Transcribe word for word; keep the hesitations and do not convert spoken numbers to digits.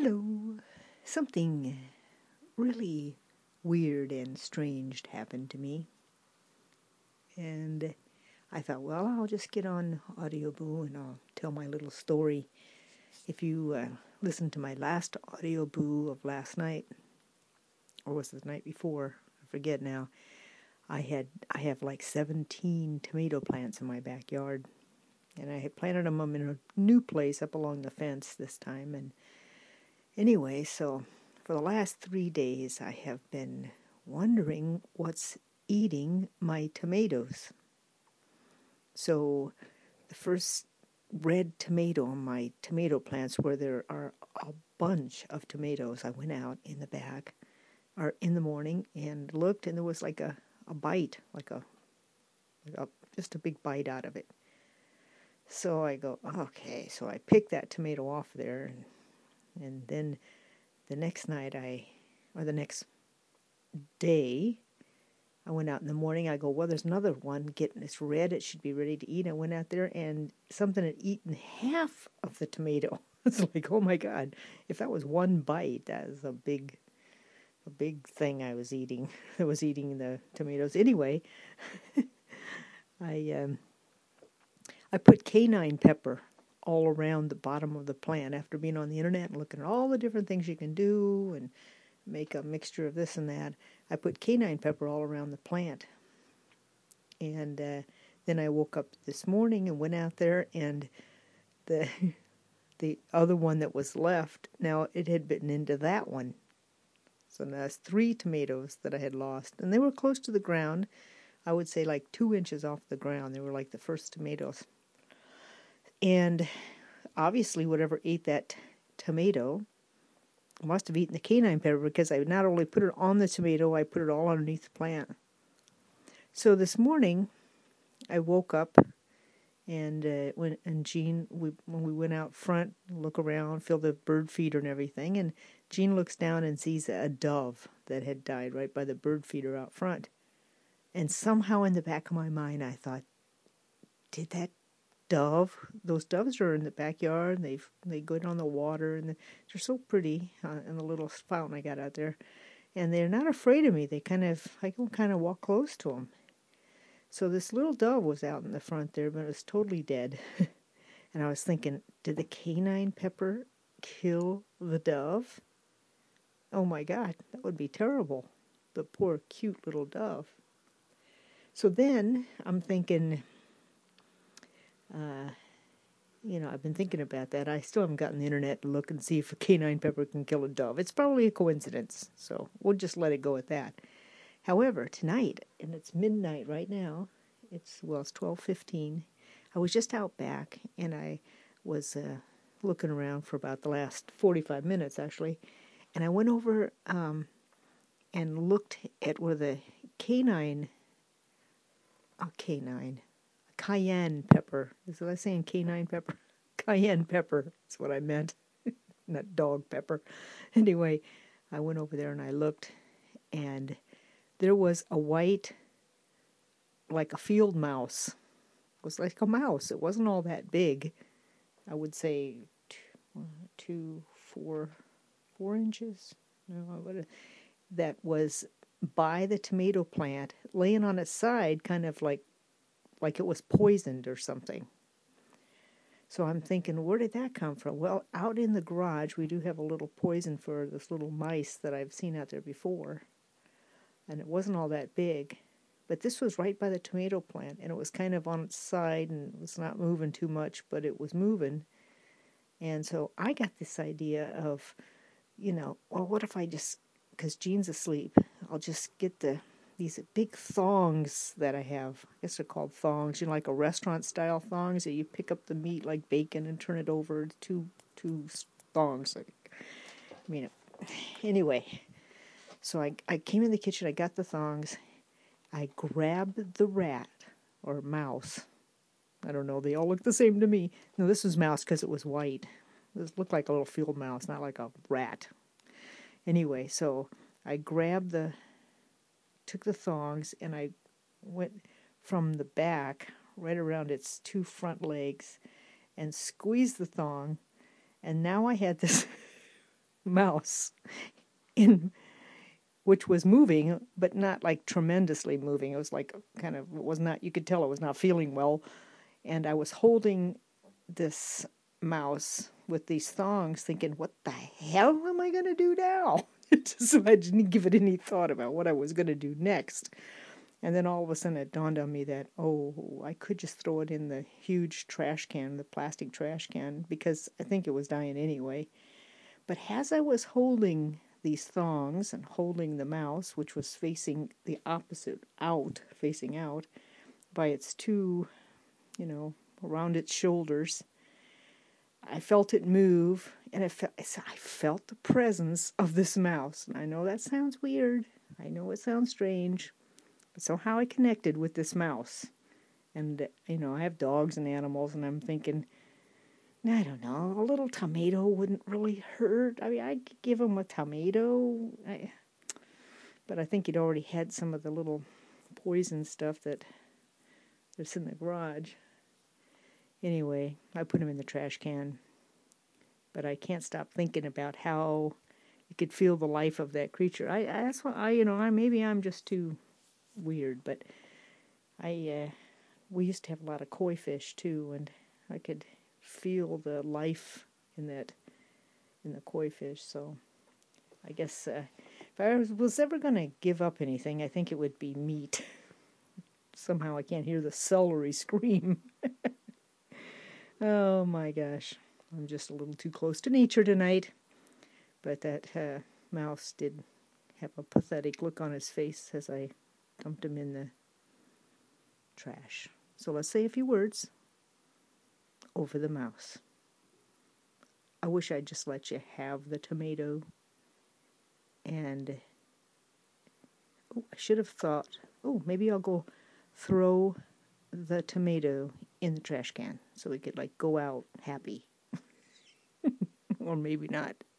Hello. Something really weird and strange happened to me. And I thought, well, I'll just get on Audioboo and I'll tell my little story. If you uh, listened to my last Audioboo of last night, or was it the night before? I forget now. I had I have like seventeen tomato plants in my backyard. And I had planted them in a new place up along the fence this time. And anyway, so for the last three days, I have been wondering what's eating my tomatoes. So the first red tomato on my tomato plants, where there are a bunch of tomatoes, I went out in the back, or in the morning, and looked, and there was like a, a bite, like a, like a just a big bite out of it. So I go, okay, so I picked that tomato off there, and, and then the next night I, or the next day, I went out in the morning. I go, well, there's another one getting, it's red, it should be ready to eat. I went out there and something had eaten half of the tomato. It's like, oh my God, if that was one bite, that is a big, a big thing I was eating. I was eating the tomatoes. Anyway, I, um, I put canine pepper all around the bottom of the plant after being on the internet and looking at all the different things you can do and make a mixture of this and that. I put canine pepper all around the plant. And uh, then I woke up this morning and went out there, and the the other one that was left, now it had bitten into that one. So now that's three tomatoes that I had lost. And they were close to the ground. I would say like two inches off the ground. They were like the first tomatoes. And obviously whatever ate that tomato must have eaten the canine pepper, because I not only put it on the tomato, I put it all underneath the plant. So this morning, I woke up, and uh, when and Jean, we when we went out front, look around, feel the bird feeder and everything, and Jean looks down and sees a dove that had died right by the bird feeder out front. And somehow in the back of my mind, I thought, did that dove, those doves are in the backyard, and they they go down the water, and they're so pretty uh, in the little fountain I got out there, and they're not afraid of me. They kind of, I can kind of walk close to them. So this little dove was out in the front there, but it was totally dead. And I was thinking, did the canine pepper kill the dove? Oh my God, that would be terrible. The poor cute little dove. So then I'm thinking, uh, you know, I've been thinking about that. I still haven't gotten the internet to look and see if a canine pepper can kill a dove. It's probably a coincidence, so we'll just let it go at that. However, tonight, and it's midnight right now, it's, well, it's twelve fifteen, I was just out back, and I was uh, looking around for about the last forty-five minutes, actually, and I went over um, and looked at where the canine, oh, canine, cayenne pepper, is what I saying, canine pepper? Cayenne pepper, that's what I meant, not dog pepper. Anyway, I went over there and I looked, and there was a white, like a field mouse. It was like a mouse. It wasn't all that big. I would say two, two four, four inches. No, I would. That was by the tomato plant, laying on its side, kind of like, like it was poisoned or something. So I'm thinking, where did that come from? Well, out in the garage, we do have a little poison for this little mice that I've seen out there before. And it wasn't all that big, but this was right by the tomato plant, and it was kind of on its side, and it was not moving too much, but it was moving. And so I got this idea of, you know, well, what if I just, because Jean's asleep, I'll just get the these big thongs that I have. I guess they're called thongs, you know, like a restaurant-style thongs, that you pick up the meat like bacon and turn it over to two, two thongs. Like, I mean, anyway. So I, I came in the kitchen, I got the thongs, I grabbed the rat, or mouse. I don't know, they all look the same to me. No, this was mouse because it was white. This looked like a little field mouse, not like a rat. Anyway, so I grabbed the, took the thongs, and I went from the back, right around its two front legs, and squeezed the thong, and now I had this mouse in which was moving, but not like tremendously moving. It was like kind of, it was not, you could tell it was not feeling well. And I was holding this mouse with these thongs thinking, what the hell am I going to do now? So I didn't give it any thought about what I was going to do next. And then all of a sudden it dawned on me that, oh, I could just throw it in the huge trash can, the plastic trash can, because I think it was dying anyway. But as I was holding these thongs and holding the mouse, which was facing the opposite out, facing out, by its two, you know, around its shoulders, I felt it move, and I felt, I felt the presence of this mouse. And I know that sounds weird. I know it sounds strange. But somehow I connected with this mouse. And, you know, I have dogs and animals, and I'm thinking, I don't know, a little tomato wouldn't really hurt. I mean, I could give him a tomato. I, but I think he'd already had some of the little poison stuff that that's in the garage. Anyway, I put him in the trash can. But I can't stop thinking about how you could feel the life of that creature. I, I that's why I, you know, I maybe I'm just too weird, but I, uh, we used to have a lot of koi fish too, and I could feel the life in that, in the koi fish. So I guess uh, if I was, was ever going to give up anything, I think it would be meat. Somehow I can't hear the celery scream. Oh my gosh. I'm just a little too close to nature tonight. But that uh, mouse did have a pathetic look on his face as I dumped him in the trash. So let's say a few words over the mouse. I wish I'd just let you have the tomato. And oh, I should have thought, oh, maybe I'll go throw the tomato in the trash can so we could like go out happy. Or maybe not.